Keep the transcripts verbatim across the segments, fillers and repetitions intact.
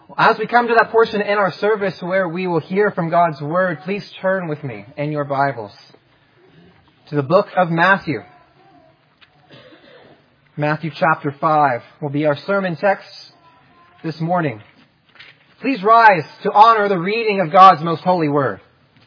As we come to that portion in our service where we will hear from God's Word, please turn with me in your Bibles to the book of Matthew. Matthew chapter five will be our sermon text this morning. Please rise to honor the reading of God's most holy Word.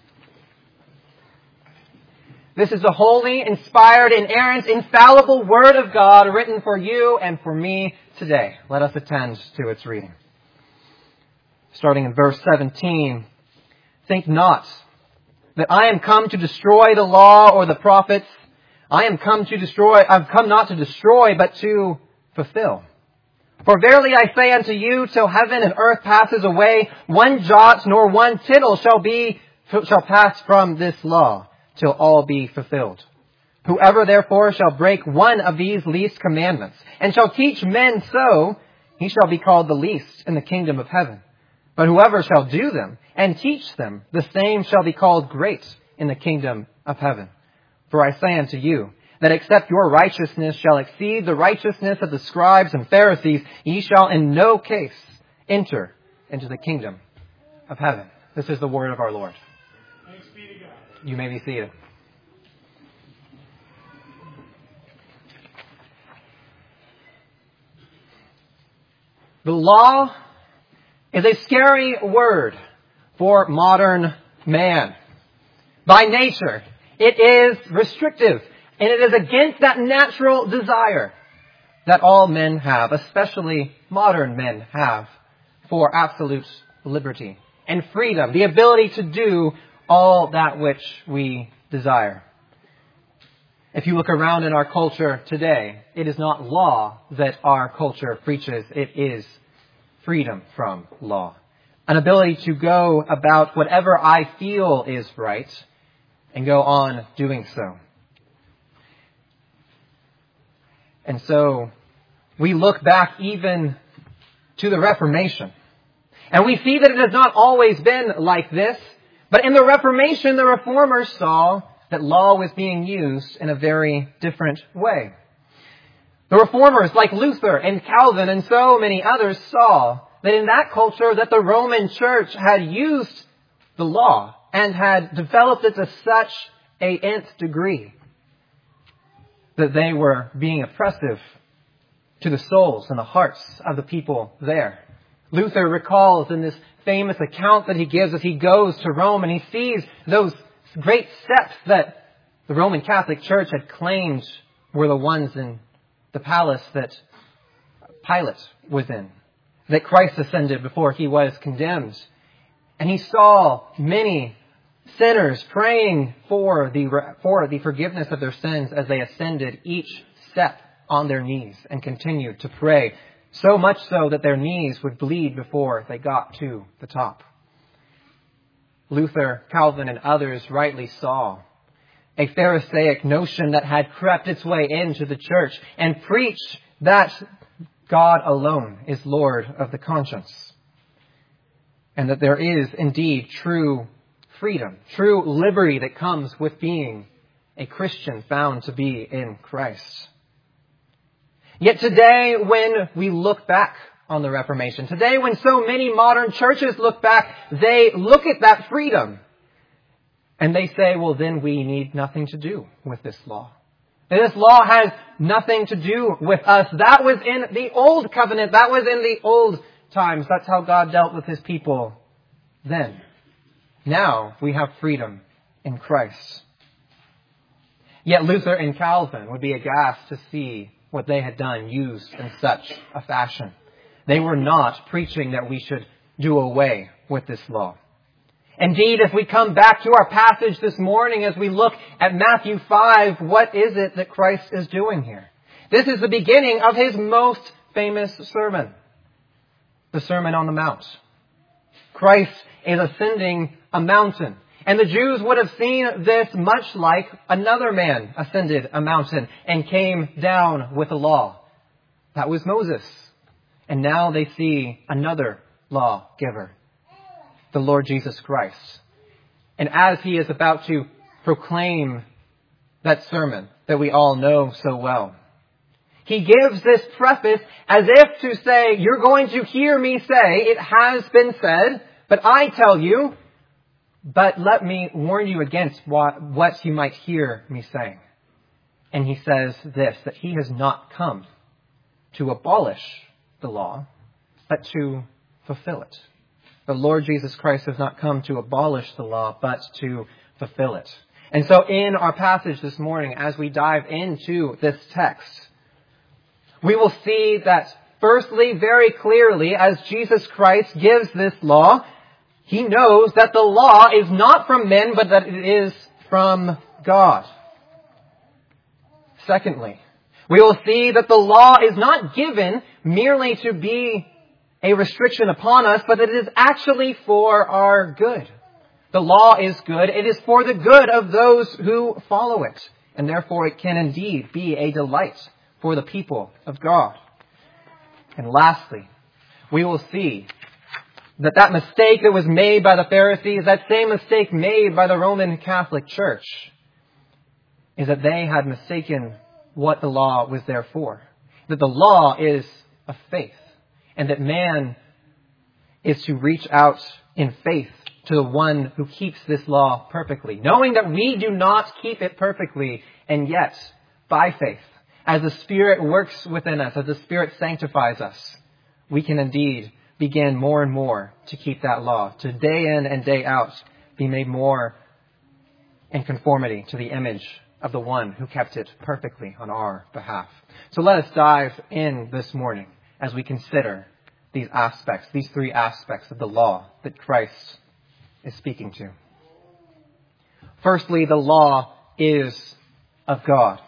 This is the holy, inspired, inerrant, infallible Word of God written for you and for me today. Let us attend to its reading. Starting in verse seventeen, think not that I am come to destroy the law or the prophets. I am come to destroy, I've come not to destroy, but to fulfill. For verily I say unto you, till heaven and earth passes away, one jot nor one tittle shall be, shall pass from this law, till all be fulfilled. Whoever therefore shall break one of these least commandments, and shall teach men so, he shall be called the least in the kingdom of heaven. But whoever shall do them and teach them, the same shall be called great in the kingdom of heaven. For I say unto you, that except your righteousness shall exceed the righteousness of the scribes and Pharisees, ye shall in no case enter into the kingdom of heaven. This is the word of our Lord. Thanks be to God. You may be seated. The law is a scary word for modern man. By nature, it is restrictive, and it is against that natural desire that all men have, especially modern men have, for absolute liberty and freedom, the ability to do all that which we desire. If you look around in our culture today, it is not law that our culture preaches. It is freedom from law. An ability to go about whatever I feel is right and go on doing so. And so we look back even to the Reformation. And we see that it has not always been like this. But in the Reformation, the Reformers saw that law was being used in a very different way. The Reformers, like Luther and Calvin and so many others, saw that in that culture that the Roman Church had used the law and had developed it to such a nth degree that they were being oppressive to the souls and the hearts of the people there. Luther recalls in this famous account that he gives as he goes to Rome and he sees those great steps that the Roman Catholic Church had claimed were the ones in the palace that Pilate was in, that Christ ascended before he was condemned. And he saw many sinners praying for the, for the forgiveness of their sins as they ascended each step on their knees and continued to pray, so much so that their knees would bleed before they got to the top. Luther, Calvin, and others rightly saw a Pharisaic notion that had crept its way into the church and preached that God alone is Lord of the conscience. And that there is indeed true freedom, true liberty that comes with being a Christian found to be in Christ. Yet today, when we look back on the Reformation, today when so many modern churches look back, they look at that freedom and they say, well, then we need nothing to do with this law. This law has nothing to do with us. That was in the old covenant. That was in the old times. That's how God dealt with his people then. Now we have freedom in Christ. Yet Luther and Calvin would be aghast to see what they had done used in such a fashion. They were not preaching that we should do away with this law. Indeed, if we come back to our passage this morning as we look at Matthew five, what is it that Christ is doing here? This is the beginning of his most famous sermon, the Sermon on the Mount. Christ is ascending a mountain. And the Jews would have seen this much like another man ascended a mountain and came down with a law. That was Moses. And now they see another lawgiver, the Lord Jesus Christ. And as he is about to proclaim that sermon that we all know so well, He gives this preface as if to say, you're going to hear me say, it has been said, but I tell you, but let me warn you against what, what you might hear me saying. And he says this, that he has not come to abolish the law, but to fulfill it. The Lord Jesus Christ has not come to abolish the law, but to fulfill it. And so in our passage this morning, as we dive into this text, we will see that firstly, very clearly, as Jesus Christ gives this law, he knows that the law is not from men, but that it is from God. Secondly, we will see that the law is not given merely to be a restriction upon us, but that it is actually for our good. The law is good. It is for the good of those who follow it. And therefore it can indeed be a delight for the people of God. And lastly, we will see that that mistake that was made by the Pharisees, that same mistake made by the Roman Catholic Church, is that they had mistaken what the law was there for. That the law is of faith, and that man is to reach out in faith to the one who keeps this law perfectly, knowing that we do not keep it perfectly, and yet, by faith, as the Spirit works within us, as the Spirit sanctifies us, we can indeed begin more and more to keep that law, to day in and day out be made more in conformity to the image of the one who kept it perfectly on our behalf. So let us dive in this morning as we consider these aspects, these three aspects of the law that Christ is speaking to. Firstly, the law is of God.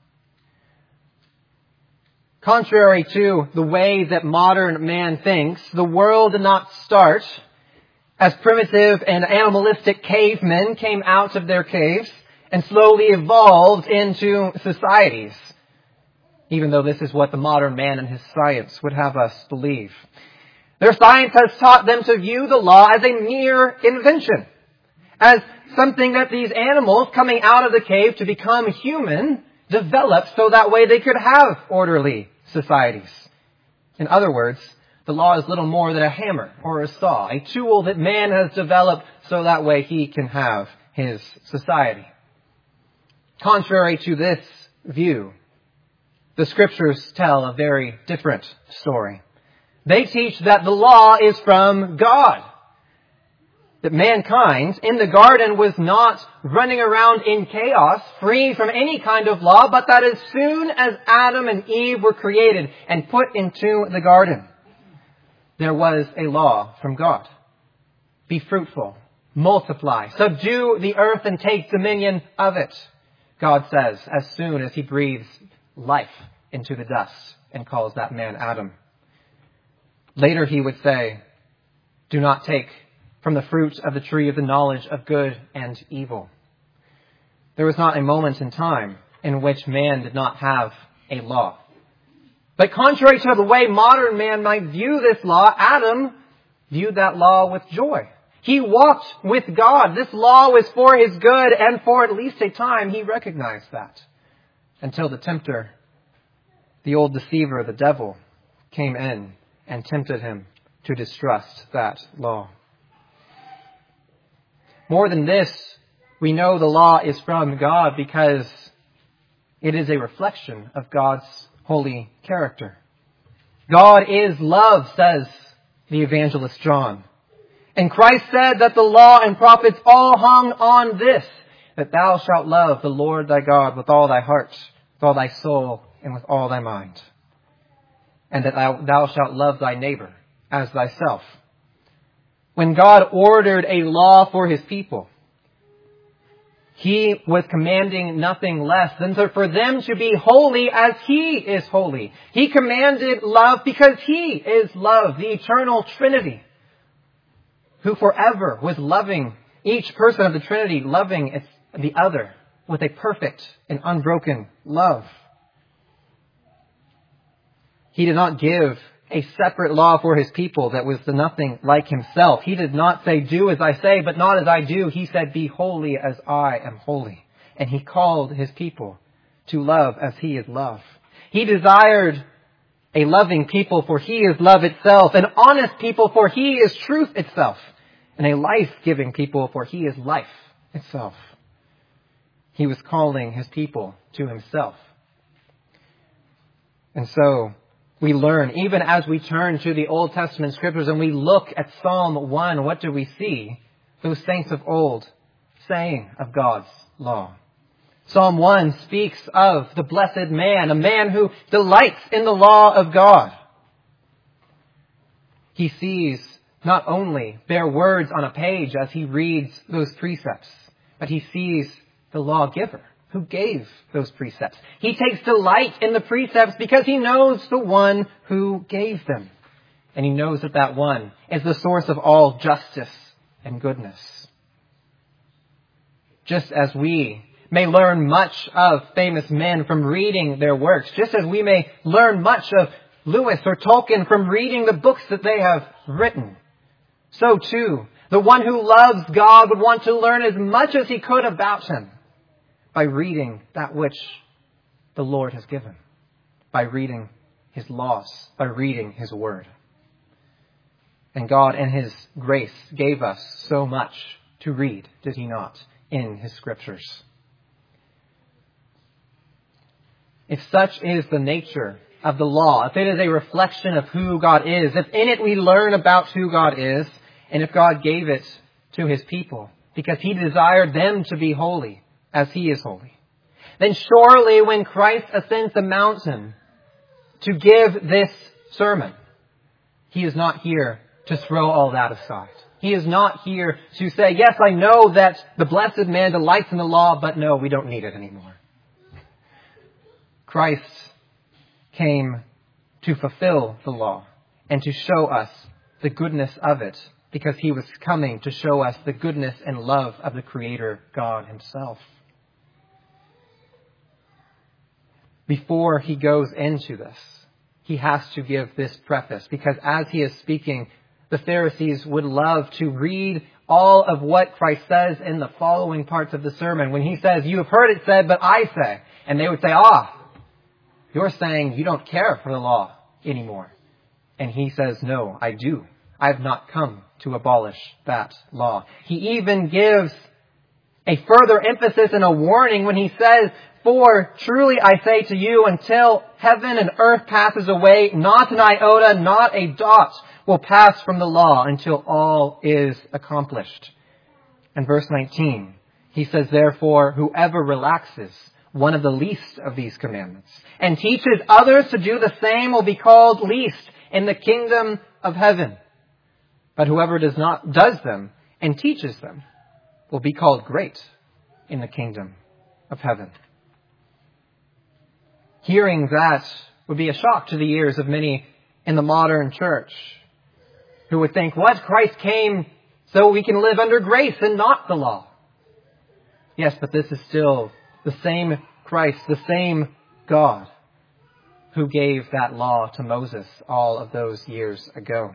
Contrary to the way that modern man thinks, the world did not start as primitive and animalistic cavemen came out of their caves and slowly evolved into societies, even though this is what the modern man and his science would have us believe. Their science has taught them to view the law as a mere invention, as something that these animals coming out of the cave to become human developed so that way they could have orderly societies. In other words, the law is little more than a hammer or a saw, a tool that man has developed so that way he can have his society. Contrary to this view, the Scriptures tell a very different story. They teach that the law is from God. That mankind in the garden was not running around in chaos, free from any kind of law, but that as soon as Adam and Eve were created and put into the garden, there was a law from God. Be fruitful, multiply, subdue the earth and take dominion of it, God says, as soon as he breathes life into the dust and calls that man Adam. Later he would say, do not take from the fruit of the tree of the knowledge of good and evil. There was not a moment in time in which man did not have a law. But contrary to the way modern man might view this law, Adam viewed that law with joy. He walked with God. This law was for his good, and for at least a time he recognized that. Until the tempter, the old deceiver, the devil, came in and tempted him to distrust that law. More than this, we know the law is from God because it is a reflection of God's holy character. God is love, says the evangelist John. And Christ said that the law and prophets all hung on this, that thou shalt love the Lord thy God with all thy heart, with all thy soul, and with all thy mind. And that thou, thou shalt love thy neighbor as thyself. When God ordered a law for his people, he was commanding nothing less than for them to be holy as he is holy. He commanded love because he is love, the eternal Trinity, who forever was loving each person of the Trinity, loving the other with a perfect and unbroken love. He did not give a separate law for his people that was nothing like himself. He did not say, do as I say, but not as I do. He said, be holy as I am holy. And he called his people to love as he is love. He desired a loving people, for He is love itself, an honest people, for He is truth itself, and a life-giving people, for He is life itself. He was calling His people to Himself. And so we learn, even as we turn to the Old Testament scriptures and we look at Psalm one, what do we see? Those saints of old saying of God's law. Psalm one speaks of the blessed man, a man who delights in the law of God. He sees not only their words on a page as he reads those precepts, but he sees the lawgiver who gave those precepts. He takes delight in the precepts because he knows the one who gave them. And he knows that that one is the source of all justice and goodness. Just as we may learn much of famous men from reading their works, just as we may learn much of Lewis or Tolkien from reading the books that they have written, so too, the one who loves God would want to learn as much as he could about Him by reading that which the Lord has given, by reading His laws, by reading His word. And God in His grace gave us so much to read, did He not, in His scriptures? If such is the nature of the law, if it is a reflection of who God is, if in it we learn about who God is, and if God gave it to His people because He desired them to be holy as He is holy, then surely when Christ ascends the mountain to give this sermon, He is not here to throw all that aside. He is not here to say, yes, I know that the blessed man delights in the law, but no, we don't need it anymore. Christ came to fulfill the law and to show us the goodness of it, because He was coming to show us the goodness and love of the Creator God Himself. Before He goes into this, He has to give this preface, because as He is speaking, the Pharisees would love to read all of what Christ says in the following parts of the sermon. When He says, you have heard it said, but I say. And they would say, ah, you're saying you don't care for the law anymore. And He says, no, I do. I have not come to abolish that law. He even gives a further emphasis and a warning when He says, for truly I say to you, until heaven and earth passes away, not an iota, not a dot will pass from the law until all is accomplished. And verse nineteen, He says, therefore, whoever relaxes one of the least of these commandments and teaches others to do the same will be called least in the kingdom of heaven. But whoever does not does them and teaches them will be called great in the kingdom of heaven. Hearing that would be a shock to the ears of many in the modern church, who would think, what? Christ came so we can live under grace and not the law. Yes, but this is still the same Christ, the same God who gave that law to Moses all of those years ago.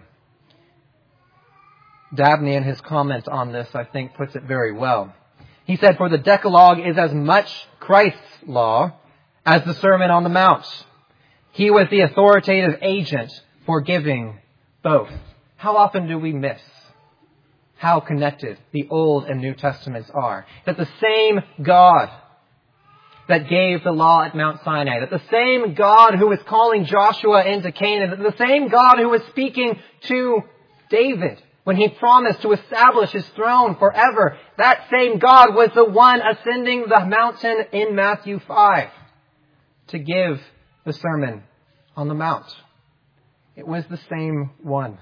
Dabney, in his comment on this, I think, puts it very well. He said, for the Decalogue is as much Christ's law as the Sermon on the Mount. He was the authoritative agent for giving both. How often do we miss how connected the Old and New Testaments are? That the same God that gave the law at Mount Sinai, that the same God who was calling Joshua into Canaan, that the same God who was speaking to David when he promised to establish his throne forever, that same God was the one ascending the mountain in Matthew five to give the Sermon on the Mount. It was the same one.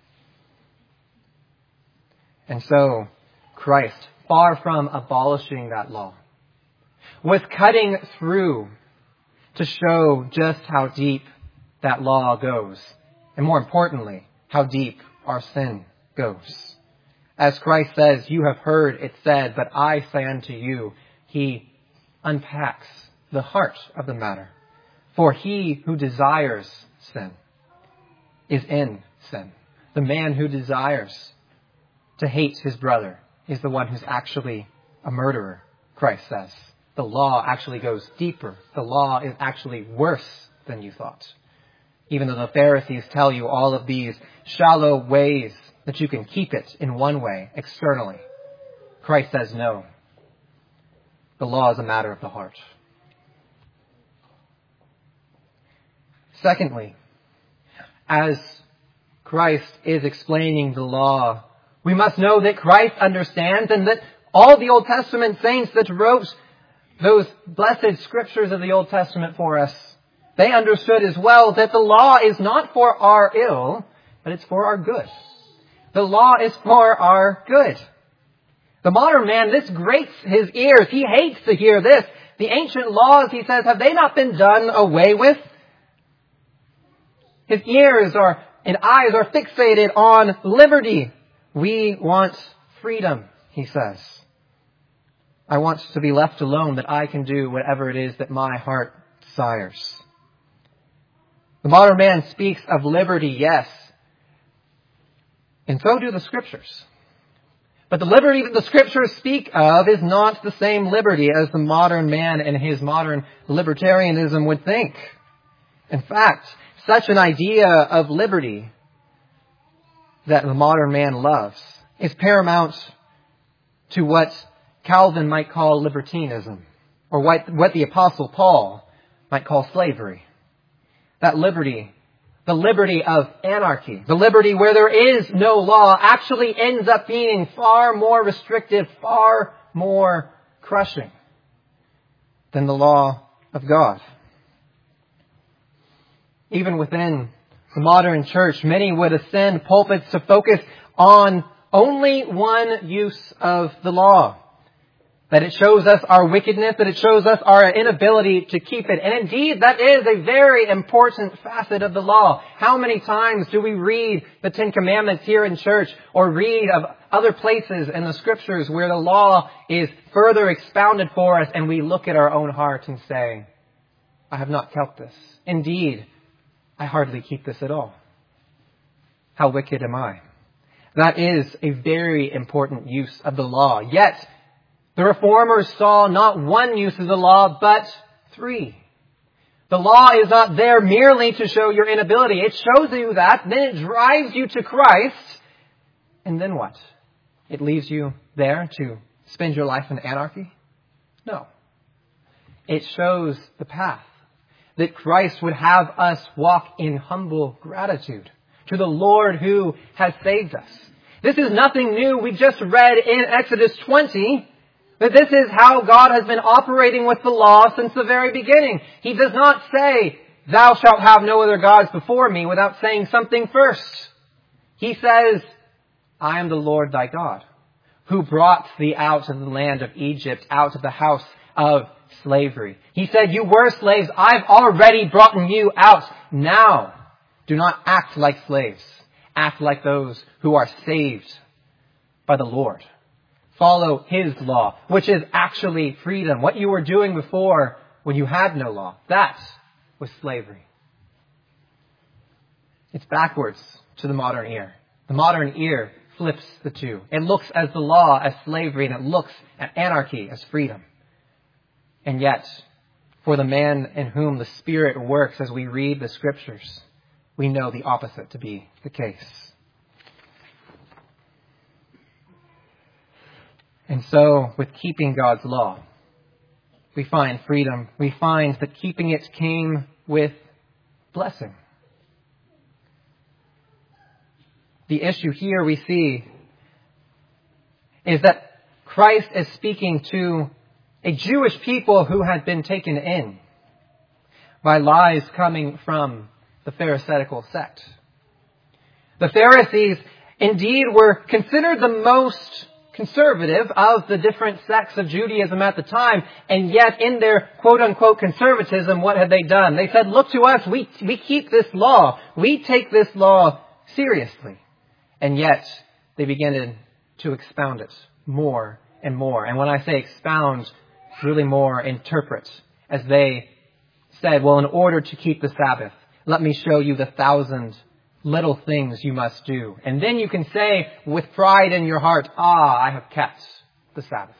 And so, Christ, far from abolishing that law, was cutting through to show just how deep that law goes. And more importantly, how deep our sin goes. As Christ says, you have heard it said, but I say unto you, He unpacks the heart of the matter. For he who desires sin is in sin. The man who desires to hate his brother is the one who's actually a murderer, Christ says. The law actually goes deeper. The law is actually worse than you thought. Even though the Pharisees tell you all of these shallow ways that you can keep it in one way, externally, Christ says no. The law is a matter of the heart. Secondly, as Christ is explaining the law, we must know that Christ understands, and that all the Old Testament saints that wrote those blessed scriptures of the Old Testament for us, they understood as well that the law is not for our ill, but it's for our good. The law is for our good. The modern man, this grates his ears. He hates to hear this. The ancient laws, he says, have they not been done away with? His ears are and eyes are fixated on liberty. We want freedom, he says. I want to be left alone, that I can do whatever it is that my heart desires. The modern man speaks of liberty, yes. And so do the Scriptures. But the liberty that the Scriptures speak of is not the same liberty as the modern man and his modern libertarianism would think. In fact, such an idea of liberty that the modern man loves is paramount to what Calvin might call libertinism, or what, what the Apostle Paul might call slavery. That liberty, the liberty of anarchy, the liberty where there is no law, actually ends up being far more restrictive, far more crushing than the law of God. Even within the modern church, many would ascend pulpits to focus on only one use of the law. That it shows us our wickedness, that it shows us our inability to keep it. And indeed, that is a very important facet of the law. How many times do we read the Ten Commandments here in church, or read of other places in the Scriptures where the law is further expounded for us, and we look at our own heart and say, I have not kept this. Indeed, I hardly keep this at all. How wicked am I? That is a very important use of the law. Yet, the Reformers saw not one use of the law, but three. The law is not there merely to show your inability. It shows you that, then it drives you to Christ, and then what? It leaves you there to spend your life in anarchy? No. It shows the path that Christ would have us walk in humble gratitude to the Lord who has saved us. This is nothing new. We just read in Exodus twenty that this is how God has been operating with the law since the very beginning. He does not say, thou shalt have no other gods before me, without saying something first. He says, I am the Lord thy God, who brought thee out of the land of Egypt, out of the house of slavery. He said, you were slaves. I've already brought you out. Now, do not act like slaves. Act like those who are saved by the Lord. Follow His law, which is actually freedom. What you were doing before when you had no law, that was slavery. It's backwards to the modern ear. The modern ear flips the two. It looks at the law as slavery, and it looks at anarchy as freedom. And yet, for the man in whom the Spirit works as we read the Scriptures, we know the opposite to be the case. And so, with keeping God's law, we find freedom. We find that keeping it came with blessing. The issue here we see is that Christ is speaking to a Jewish people who had been taken in by lies coming from the Pharisaical sect. The Pharisees indeed were considered the most conservative of the different sects of Judaism at the time, and yet in their quote-unquote conservatism, what had they done? They said, look to us, we, we keep this law, we take this law seriously. And yet, they began to expound it more and more. And when I say expound, really more interpret, as they said, well, in order to keep the Sabbath, let me show you the thousand little things you must do. And then you can say with pride in your heart, ah, I have kept the Sabbath.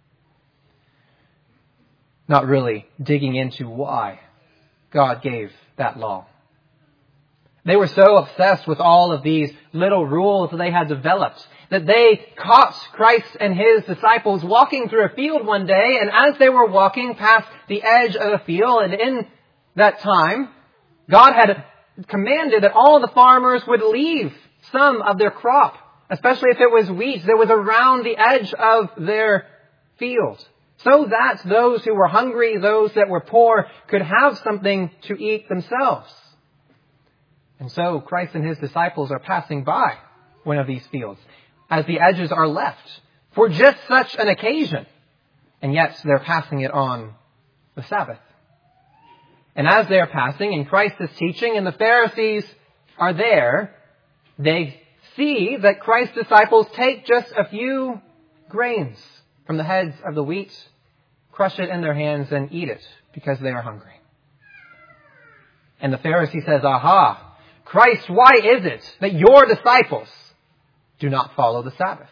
Not really digging into why God gave that law. They were so obsessed with all of these little rules that they had developed that they caught Christ and his disciples walking through a field one day, and as they were walking past the edge of the field, and in that time, God had commanded that all the farmers would leave some of their crop, especially if it was wheat that was around the edge of their field, so that those who were hungry, those that were poor, could have something to eat themselves. And so Christ and his disciples are passing by one of these fields as the edges are left for just such an occasion. And yet they're passing it on the Sabbath. And as they're passing and Christ is teaching and the Pharisees are there, they see that Christ's disciples take just a few grains from the heads of the wheat, crush it in their hands and eat it because they are hungry. And the Pharisee says, "Aha! Christ, why is it that your disciples do not follow the Sabbath?"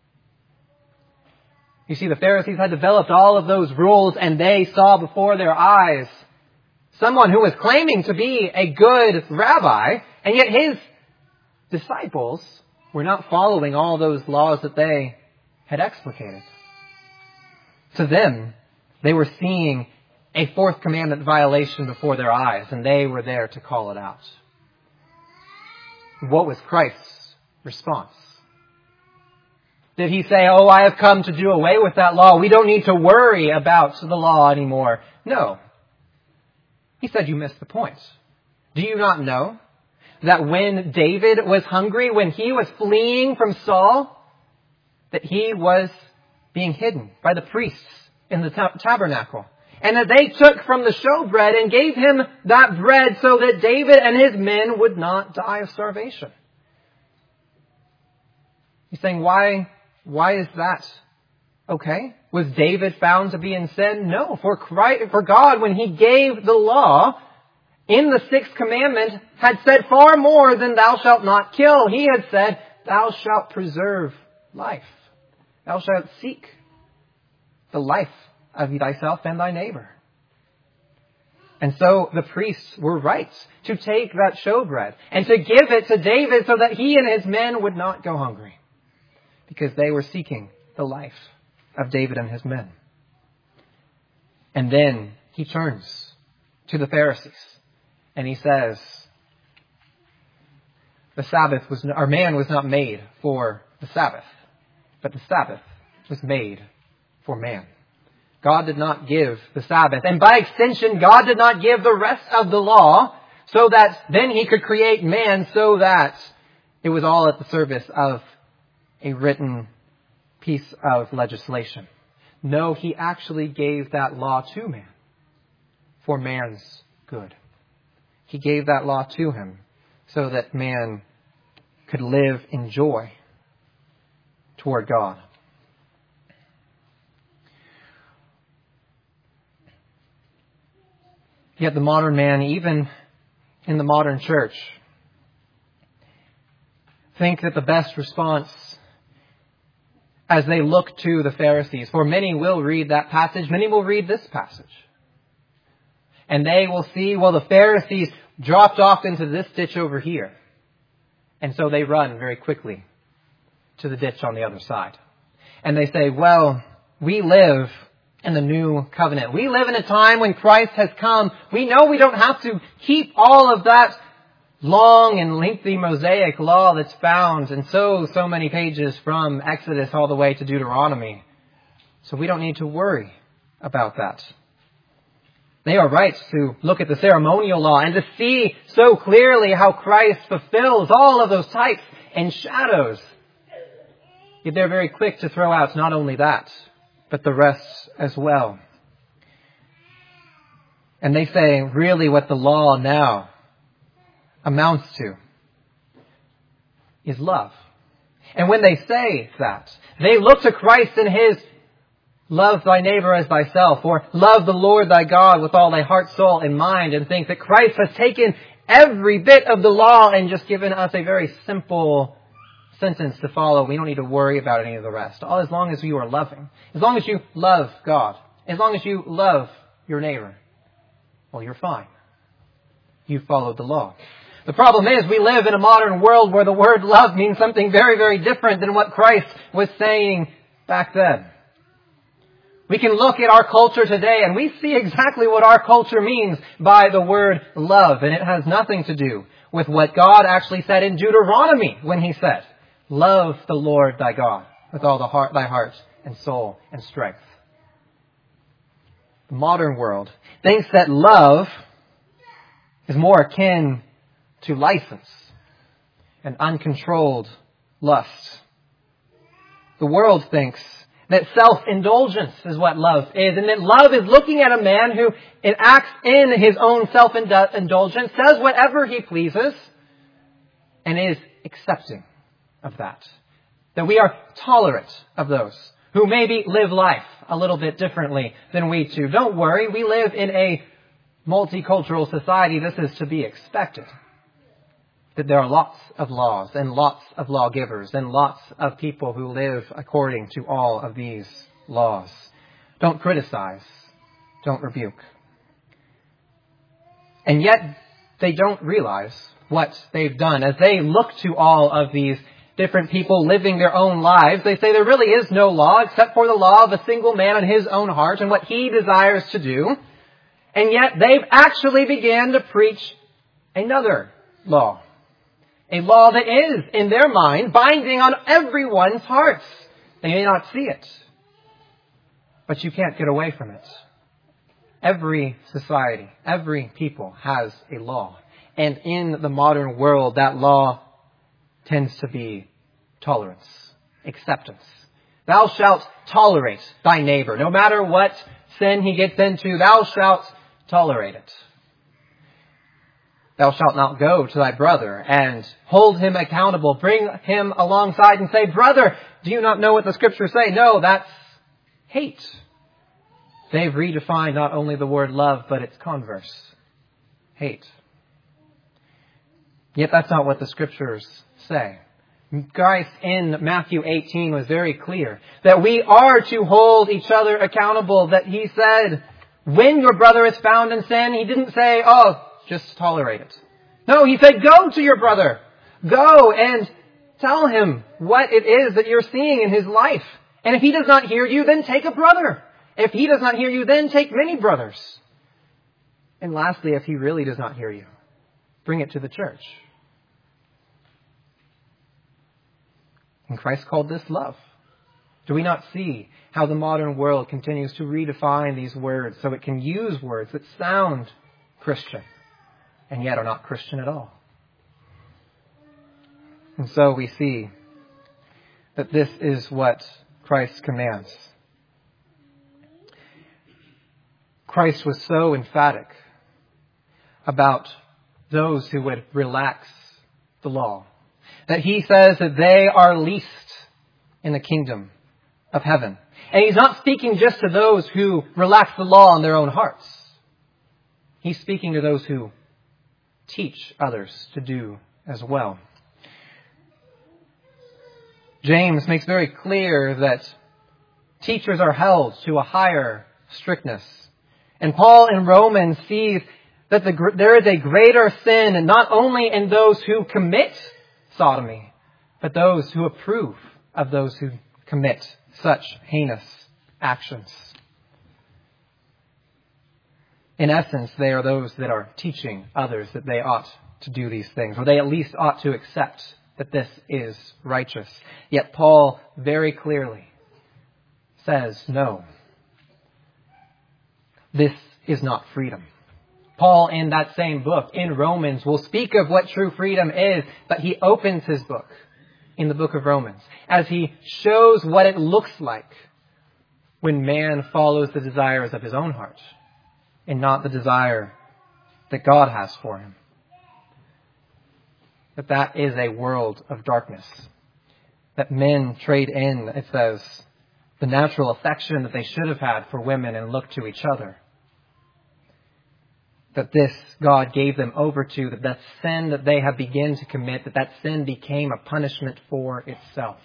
You see, the Pharisees had developed all of those rules, and they saw before their eyes someone who was claiming to be a good rabbi, and yet his disciples were not following all those laws that they had explicated. To them, they were seeing a fourth commandment violation before their eyes, and they were there to call it out. What was Christ's response? Did he say, "Oh, I have come to do away with that law. We don't need to worry about the law anymore"? No. He said, "You missed the point. Do you not know that when David was hungry, when he was fleeing from Saul, that he was being hidden by the priests in the tab- tabernacle? And that they took from the showbread and gave him that bread so that David and his men would not die of starvation." He's saying, why, why is that okay? Was David found to be in sin? No. For Christ, for God, when he gave the law, in the sixth commandment, had said far more than "thou shalt not kill." He had said, "Thou shalt preserve life. Thou shalt seek the life of thyself and thy neighbor." And so the priests were right to take that showbread and to give it to David so that he and his men would not go hungry, because they were seeking the life of David and his men. And then he turns to the Pharisees and he says, the Sabbath was, or man was not made for the Sabbath, but the Sabbath was made for man. God did not give the Sabbath, and by extension, God did not give the rest of the law so that then he could create man so that it was all at the service of a written piece of legislation. No, he actually gave that law to man for man's good. He gave that law to him so that man could live in joy toward God. Yet the modern man, even in the modern church, think that the best response as they look to the Pharisees, for many will read that passage, many will read this passage, and they will see, well, the Pharisees dropped off into this ditch over here, and so they run very quickly to the ditch on the other side. And they say, well, we live in the new covenant. We live in a time when Christ has come. We know we don't have to keep all of that long and lengthy Mosaic law that's found in so, so many pages from Exodus all the way to Deuteronomy. So we don't need to worry about that. They are right to look at the ceremonial law and to see so clearly how Christ fulfills all of those types and shadows. Yet they're very quick to throw out not only that, but the rest as well. And they say really what the law now amounts to is love. And when they say that, they look to Christ in his love thy neighbor as thyself, or love the Lord thy God with all thy heart, soul, and mind, and think that Christ has taken every bit of the law and just given us a very simple sentence to follow. We don't need to worry about any of the rest. All as long as you are loving, as long as you love God, as long as you love your neighbor, well, you're fine. you followed the law. The problem is we live in a modern world where the word love means something very, very different than what Christ was saying back then. We can look at our culture today and we see exactly what our culture means by the word love. And it has nothing to do with what God actually said in Deuteronomy when he said, love the Lord thy God with all the heart, thy heart and soul and strength. The modern world thinks that love is more akin to license and uncontrolled lust. The world thinks that self-indulgence is what love is, and that love is looking at a man who acts in his own self-indulgence, does whatever he pleases, and is accepting of that. That we are tolerant of those who maybe live life a little bit differently than we do. Don't worry, we live in a multicultural society. This is to be expected. That there are lots of laws and lots of lawgivers and lots of people who live according to all of these laws. Don't criticize. Don't rebuke. And yet they don't realize what they've done. As they look to all of these different people living their own lives, they say there really is no law except for the law of a single man in his own heart and what he desires to do. And yet they've actually began to preach another law. A law that is, in their mind, binding on everyone's hearts. They may not see it, but you can't get away from it. Every society, every people has a law. And in the modern world, that law tends to be tolerance, acceptance. Thou shalt tolerate thy neighbor. No matter what sin he gets into, thou shalt tolerate it. Thou shalt not go to thy brother and hold him accountable. Bring him alongside and say, brother, do you not know what the scriptures say? No, that's hate. They've redefined not only the word love, but its converse, hate. Yet that's not what the scriptures say. Christ in Matthew eighteen was very clear that we are to hold each other accountable. That he said, when your brother is found in sin, he didn't say, oh, just tolerate it. No, he said, go to your brother. Go and tell him what it is that you're seeing in his life. And if he does not hear you, then take a brother. If he does not hear you, then take many brothers. And lastly, if he really does not hear you, bring it to the church. And Christ called this love. Do we not see how the modern world continues to redefine these words so it can use words that sound Christian and yet are not Christian at all? And so we see that this is what Christ commands. Christ was so emphatic about those who would relax the law that he says that they are least in the kingdom of heaven. And he's not speaking just to those who relax the law in their own hearts. He's speaking to those who teach others to do as well. James makes very clear that teachers are held to a higher strictness. And Paul in Romans sees that the, there is a greater sin, and not only in those who commit sodomy, but those who approve of those who commit such heinous actions. In essence, they are those that are teaching others that they ought to do these things, or they at least ought to accept that this is righteous. Yet Paul very clearly says, no, this is not freedom. Paul, in that same book, in Romans, will speak of what true freedom is, but he opens his book in the book of Romans as he shows what it looks like when man follows the desires of his own heart and not the desire that God has for him. That that is a world of darkness. That men trade in, it says, the natural affection that they should have had for women and look to each other. That this God gave them over to, that that sin that they have begun to commit, that that sin became a punishment for itself.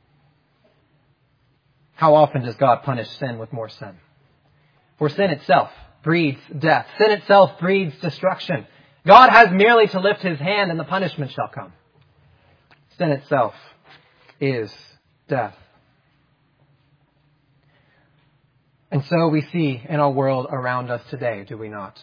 How often does God punish sin with more sin? For sin itself breeds death. Sin itself breeds destruction. God has merely to lift his hand and the punishment shall come. Sin itself is death. And so we see in our world around us today, do we not?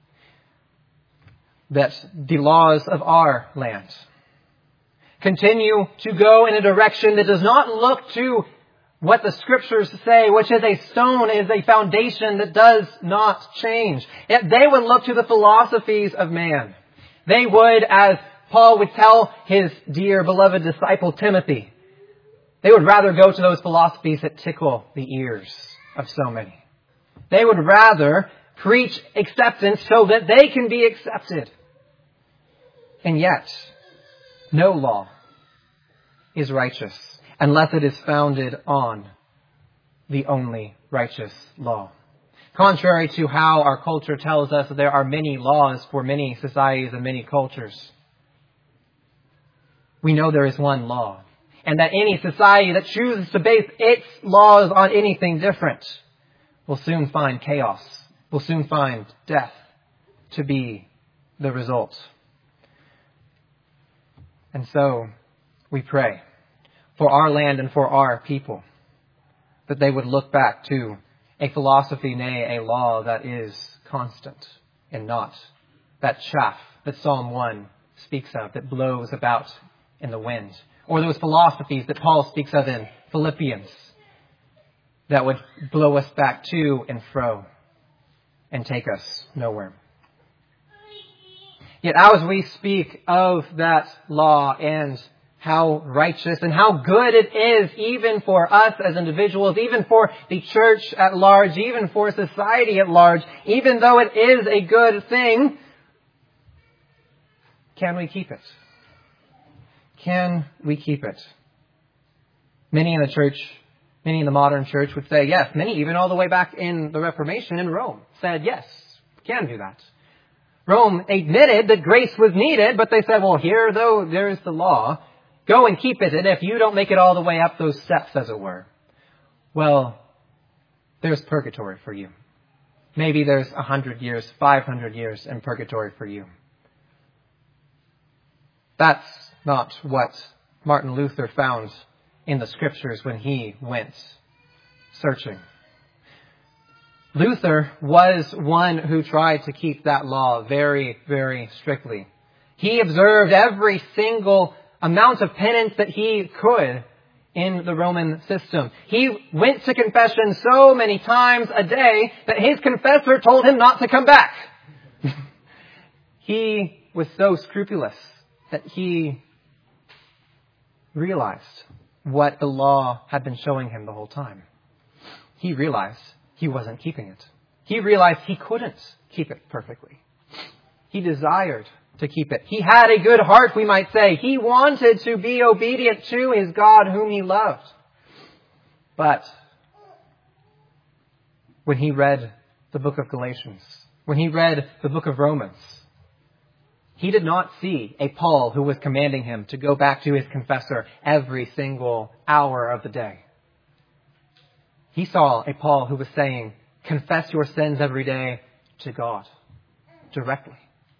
That the laws of our land continue to go in a direction that does not look to what the Scriptures say, which is a stone, is a foundation that does not change. Yet they would look to the philosophies of man. They would, as Paul would tell his dear beloved disciple Timothy, they would rather go to those philosophies that tickle the ears of so many. They would rather preach acceptance so that they can be accepted. And yet, no law is righteous unless it is founded on the only righteous law. Contrary to how our culture tells us that there are many laws for many societies and many cultures, we know there is one law. And that any society that chooses to base its laws on anything different will soon find chaos, will soon find death to be the result. And so we pray for our land and for our people that they would look back to a philosophy, nay, a law that is constant and not that chaff that Psalm one speaks of, that blows about in the wind. Or those philosophies that Paul speaks of in Philippians that would blow us back to and fro and take us nowhere. Yet as we speak of that law and how righteous and how good it is even for us as individuals, even for the church at large, even for society at large, even though it is a good thing, can we keep it? Can we keep it? Many in the church, many in the modern church would say yes. Many even all the way back in the Reformation in Rome said yes, we can do that. Rome admitted that grace was needed, but they said, well, here though, there's the law. Go and keep it. And if you don't make it all the way up those steps, as it were, well, there's purgatory for you. Maybe there's a hundred years, five hundred years in purgatory for you. That's not what Martin Luther found in the Scriptures when he went searching. Luther was one who tried to keep that law very, very strictly. He observed every single amount of penance that he could in the Roman system. He went to confession so many times a day that his confessor told him not to come back. He was so scrupulous that he realized what the law had been showing him the whole time. He realized he wasn't keeping it. He realized he couldn't keep it perfectly. He desired to keep it. He had a good heart, we might say. He wanted to be obedient to his God whom he loved. But when he read the book of Galatians, when he read the book of Romans, he did not see a Paul who was commanding him to go back to his confessor every single hour of the day. He saw a Paul who was saying, confess your sins every day to God directly.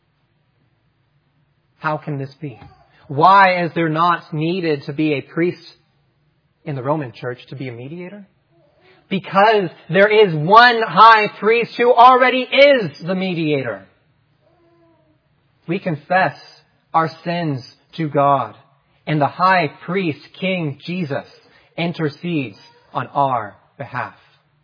How can this be? Why is there not needed to be a priest in the Roman church to be a mediator? Because there is one high priest who already is the mediator. We confess our sins to God, and the high priest, King Jesus, intercedes on our behalf.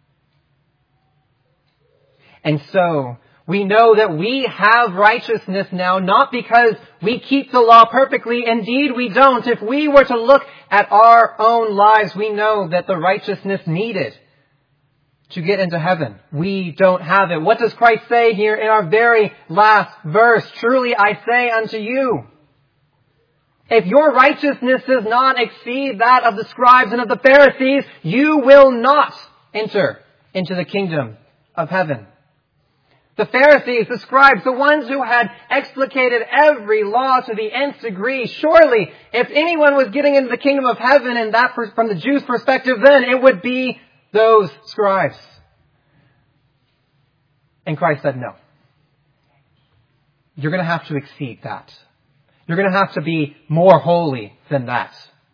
And so, we know that we have righteousness now, not because we keep the law perfectly. Indeed, we don't. If we were to look at our own lives, we know that the righteousness needed to get into heaven, we don't have it. What does Christ say here in our very last verse? Truly I say unto you, if your righteousness does not exceed that of the scribes and of the Pharisees, you will not enter into the kingdom of heaven. The Pharisees, the scribes, the ones who had explicated every law to the nth degree. Surely, if anyone was getting into the kingdom of heaven, and that from the Jews' perspective, then it would be those scribes. And Christ said no. you're going to have to exceed that. You're going to have to be more holy than that.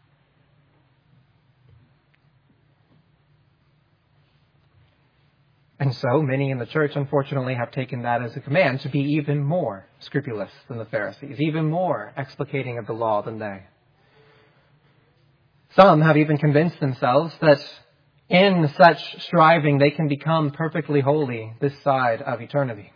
And so many in the church, unfortunately, have taken that as a command to be even more scrupulous than the Pharisees, even more explicating of the law than they. Some have even convinced themselves that in such striving they can become perfectly holy this side of eternity.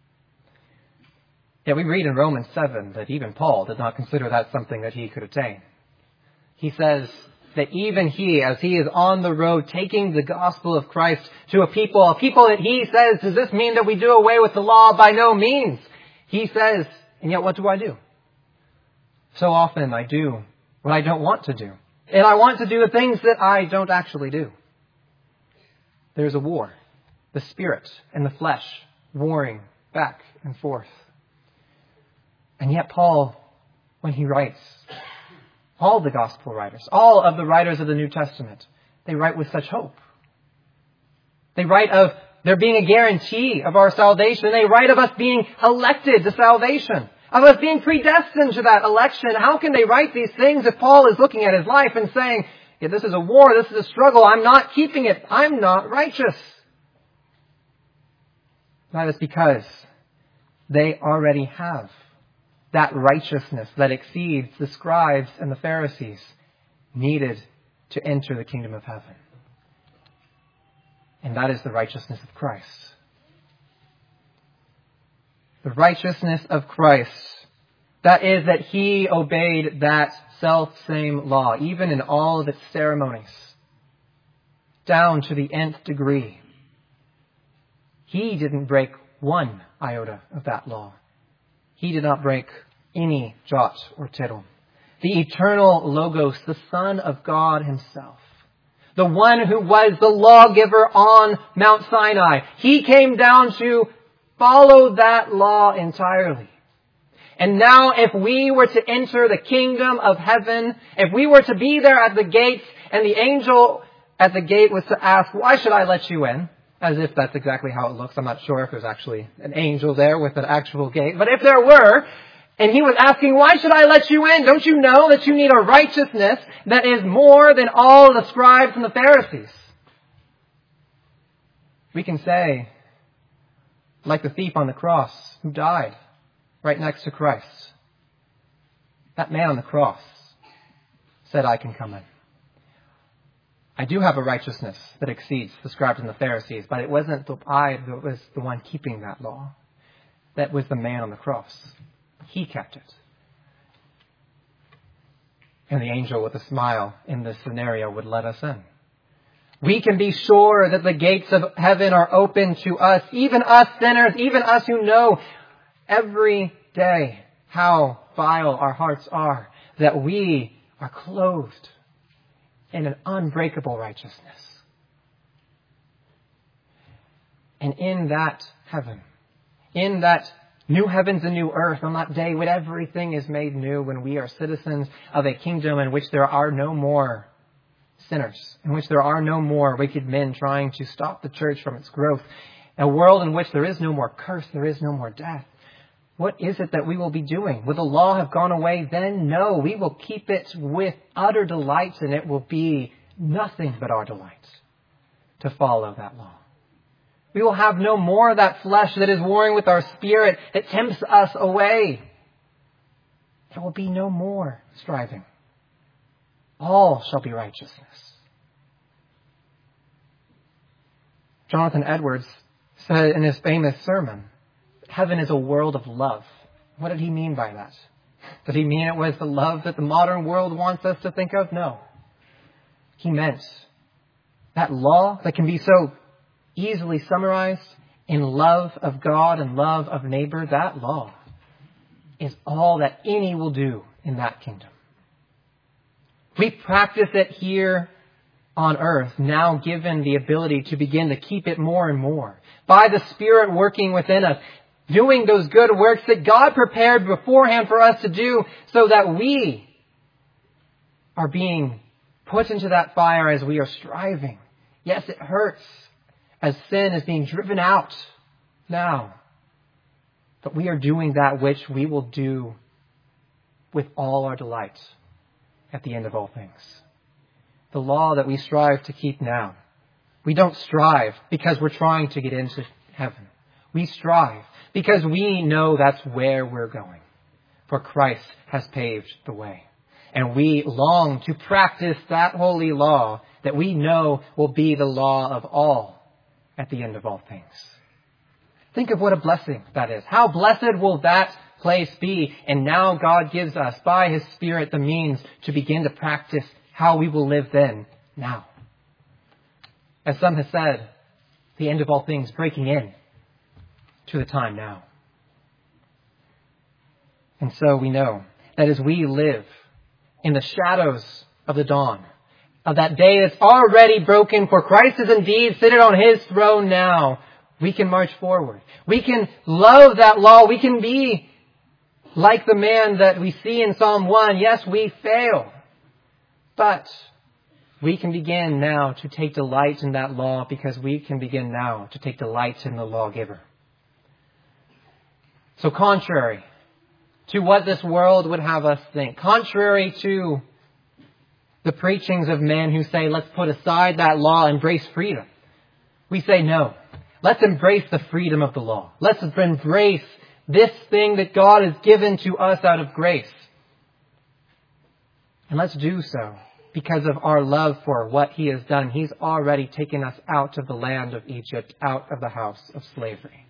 Yet we read in Romans seven that even Paul did not consider that something that he could attain. He says that even he, as he is on the road taking the gospel of Christ to a people, a people that he says, does this mean that we do away with the law? By no means. He says, and yet what do I do? So often I do what I don't want to do. And I want to do the things that I don't actually do. There's a war. The spirit and the flesh warring back and forth. And yet Paul, when he writes, all the gospel writers, all of the writers of the New Testament, they write with such hope. They write of there being a guarantee of our salvation. They write of us being elected to salvation, of us being predestined to that election. How can they write these things if Paul is looking at his life and saying, yeah, this is a war, this is a struggle, I'm not keeping it, I'm not righteous? That is because they already have that righteousness that exceeds the scribes and the Pharisees needed to enter the kingdom of heaven. And that is the righteousness of Christ. The righteousness of Christ, that is that he obeyed that self-same law, even in all of its ceremonies, down to the nth degree. He didn't break one iota of that law. He did not break any jot or tittle. The eternal Logos, the Son of God himself, the one who was the lawgiver on Mount Sinai, he came down to follow that law entirely. And now if we were to enter the kingdom of heaven, if we were to be there at the gates and the angel at the gate was to ask, why should I let you in? As if that's exactly how it looks. I'm not sure if there's actually an angel there with an actual gate. But if there were, and he was asking, why should I let you in? Don't you know that you need a righteousness that is more than all the scribes and the Pharisees? We can say, like the thief on the cross who died right next to Christ. That man on the cross said, I can come in. I do have a righteousness that exceeds the scribes and the Pharisees, but it wasn't the I that was the one keeping that law. That was the man on the cross. He kept it. And the angel with a smile in this scenario would let us in. We can be sure that the gates of heaven are open to us, even us sinners, even us who know every day how vile our hearts are, that we are clothed in an unbreakable righteousness. And in that heaven, in that new heavens and new earth, on that day when everything is made new, when we are citizens of a kingdom in which there are no more sinners, in which there are no more wicked men trying to stop the church from its growth, a world in which there is no more curse, there is no more death. What is it that we will be doing? Will the law have gone away then? No, we will keep it with utter delight, and it will be nothing but our delight to follow that law. We will have no more of that flesh that is warring with our spirit that tempts us away. There will be no more striving. All shall be righteousness. Jonathan Edwards said in his famous sermon, heaven is a world of love. What did he mean by that? Did he mean it was the love that the modern world wants us to think of? No. He meant that law that can be so easily summarized in love of God and love of neighbor, that law is all that any will do in that kingdom. We practice it here on earth, now given the ability to begin to keep it more and more by the Spirit working within us, doing those good works that God prepared beforehand for us to do, so that we are being put into that fire as we are striving. Yes, it hurts as sin is being driven out now. But we are doing that which we will do with all our delight at the end of all things. The law that we strive to keep now. We don't strive because we're trying to get into heaven. We strive because we know that's where we're going. For Christ has paved the way. And we long to practice that holy law that we know will be the law of all at the end of all things. Think of what a blessing that is. How blessed will that place be? And now God gives us, by His Spirit, the means to begin to practice how we will live then, now. As some have said, the end of all things breaking in to the time now. And so we know that as we live in the shadows of the dawn, of that day that's already broken, for Christ is indeed seated on His throne now, we can march forward. We can love that law. We can be like the man that we see in Psalm one. Yes, we fail. But we can begin now to take delight in that law because we can begin now to take delight in the lawgiver. So contrary to what this world would have us think, contrary to the preachings of men who say, let's put aside that law, embrace freedom, we say no. Let's embrace the freedom of the law. Let's embrace this thing that God has given to us out of grace. And let's do so because of our love for what He has done. He's already taken us out of the land of Egypt, out of the house of slavery.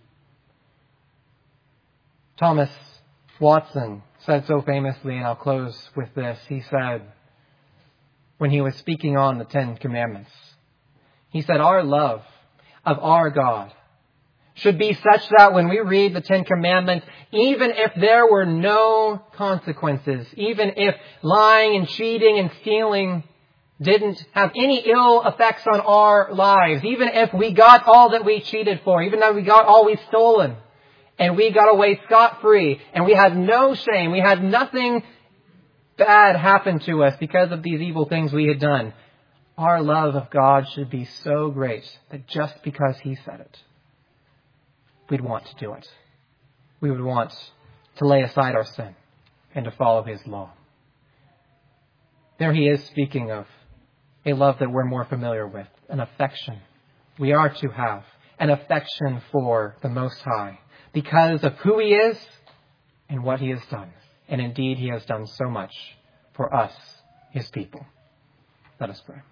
Thomas Watson said so famously, and I'll close with this. He said, when he was speaking on the Ten Commandments, he said, our love of our God should be such that when we read the Ten Commandments, even if there were no consequences, even if lying and cheating and stealing didn't have any ill effects on our lives, even if we got all that we cheated for, even though we got all we stolen, and we got away scot-free, and we had no shame, we had nothing bad happen to us because of these evil things we had done, our love of God should be so great that just because He said it, we'd want to do it. We would want to lay aside our sin and to follow His law. There He is speaking of a love that we're more familiar with, an affection. We are to have an affection for the Most High because of who He is and what He has done. And indeed, He has done so much for us, His people. Let us pray.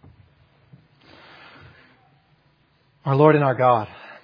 Our Lord and our God,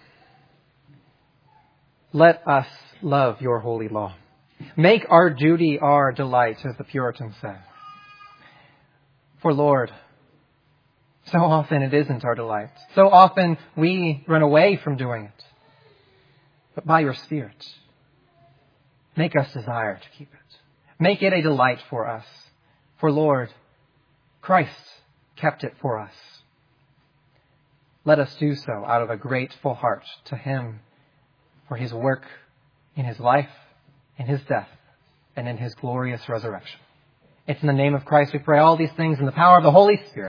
let us love Your holy law. Make our duty our delight, as the Puritans said. For Lord, so often it isn't our delight. So often we run away from doing it. But by Your Spirit, make us desire to keep it. Make it a delight for us. For Lord, Christ kept it for us. Let us do so out of a grateful heart to Him for His work in His life, in His death, and in His glorious resurrection. It's in the name of Christ we pray all these things in the power of the Holy Spirit.